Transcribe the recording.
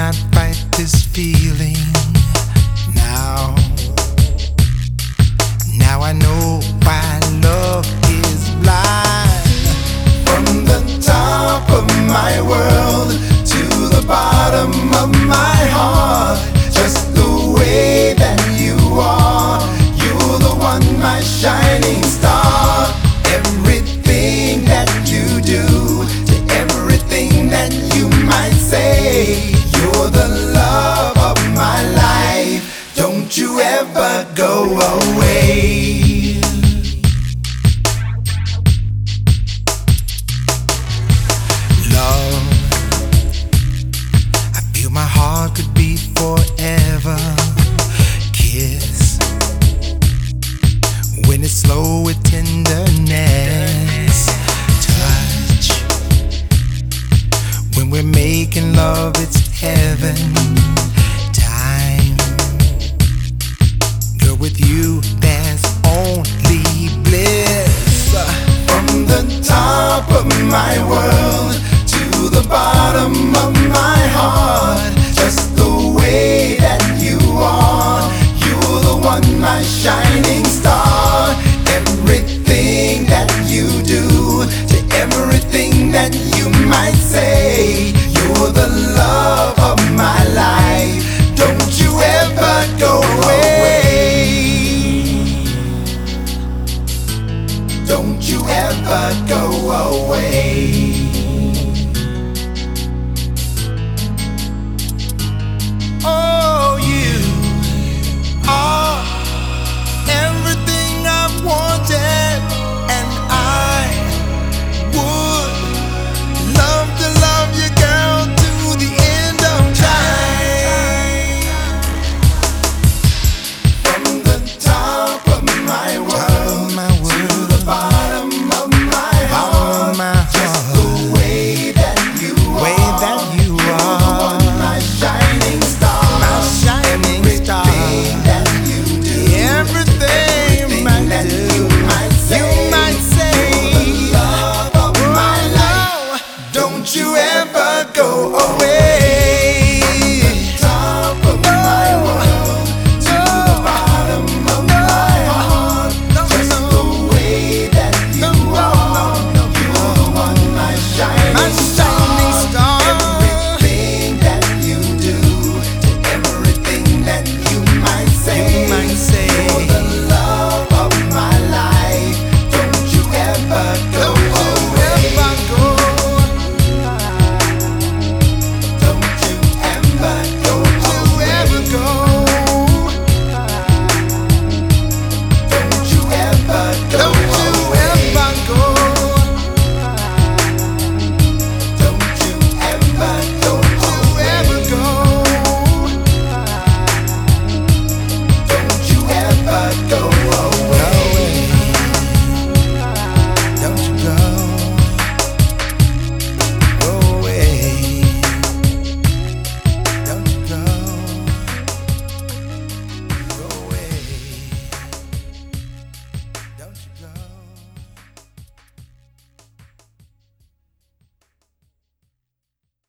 cannot fight this feeling now. Now I know why love is blind. From the top of my world to the bottom of my heart, just the way that you are, you're the one, my shining star. Everything that you do, to everything that you might say, you're the love of my life. Don't you ever go away. Love, I feel my heart could beat forever. Kiss, when it's slow with tenderness. Touch, when we're making love, it's heaven. Time, girl, with you there's only bliss. From the top of my world